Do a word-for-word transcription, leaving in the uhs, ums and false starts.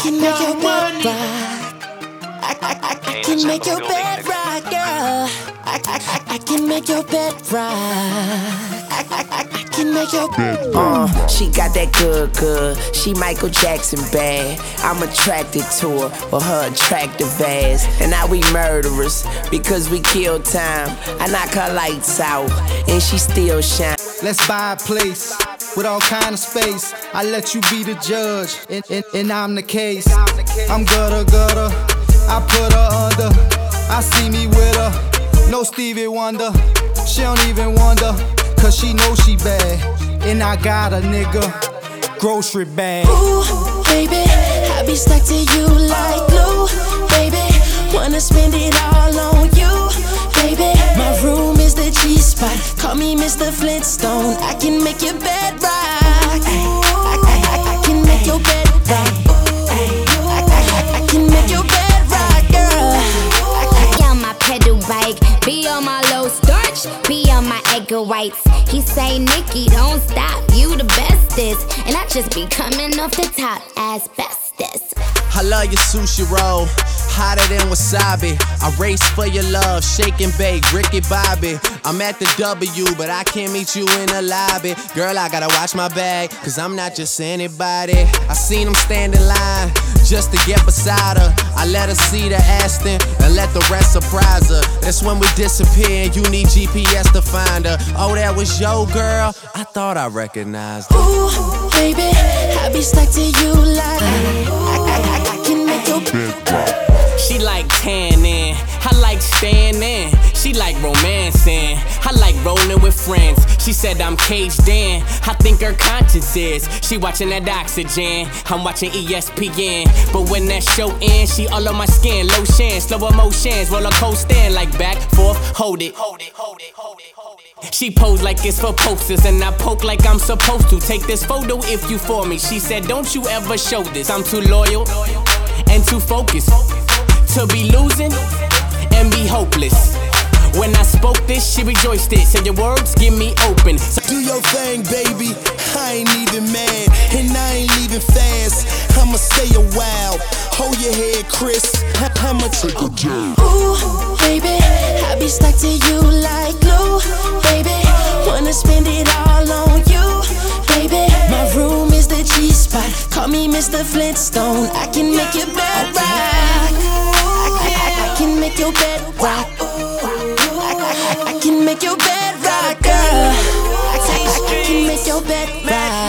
can make your bed rock. I, I, I, I can make your bed rock, girl. I, I, I, I can make your bed rock. I, I, I, I can make your bed rock. Uh, she got that good, good. She Michael Jackson bad. I'm attracted to her for her attractive ass. And now we murderers because we kill time. I knock her lights out and she still shine. Let's buy a place with all kind of space. I let you be the judge, and, and, and I'm the case. I'm gutter, gutter, I put her under. I see me with her, no Stevie Wonder. She don't even wonder, cause she know she bad. And I got a nigga, grocery bag. Ooh, baby, I be stuck to you like glue. Baby, wanna spend it all on you. Baby, my room is the G-spot. Call me Mister Flintstone. I can make your bed rock. I, I, I, I can make your bed rock. I, I, I can make your bed rock, girl. Be on my pedal bike, be on my low starch, be on my egg whites. He say, Nikki, don't stop, you the bestest. And I just be coming off the top as bestest. I love your sushi roll, hotter than wasabi. I race for your love, shake and bake, Ricky Bobby. I'm at the W, but I can't meet you in the lobby. Girl, I gotta watch my bag, cause I'm not just anybody. I seen him stand in line, just to get beside her. I let her see the Aston, and let the rest surprise her. That's when we disappear, and you need G P S to find her. Oh, that was your girl? I thought I recognized her. Ooh, baby, I be stuck to you like I, I, I, I can make your bed rock. She like tanning, I like staying in. She like romancing, I like rolling with friends. She said I'm caged in, I think her conscience is. She watching that Oxygen, I'm watching E S P N. But when that show ends, she all on my skin. Lotion, slow emotions, roller coaster, like back, forth, hold it. Hold it, hold it, hold it, hold it. She pose like it's for posters, and I poke like I'm supposed to. Take this photo if you for me. She said, don't you ever show this. I'm too loyal and too focused to be losing and be hopeless. When I spoke this, she rejoiced it. Said your words give me open. So do your thing, baby. I ain't even mad, and I ain't leaving fast. I'ma stay a while. Hold your head, Chris. I'ma take a jump. Ooh, baby, I be stuck to you like glue. Baby, wanna spend it all on you. Baby, my room is the G-spot. Call me Mister Flintstone. I can make your bed rock. I, I, I can make your bed rock. I, I, I can make your bed rock, girl. I, I, I can make your bed rock.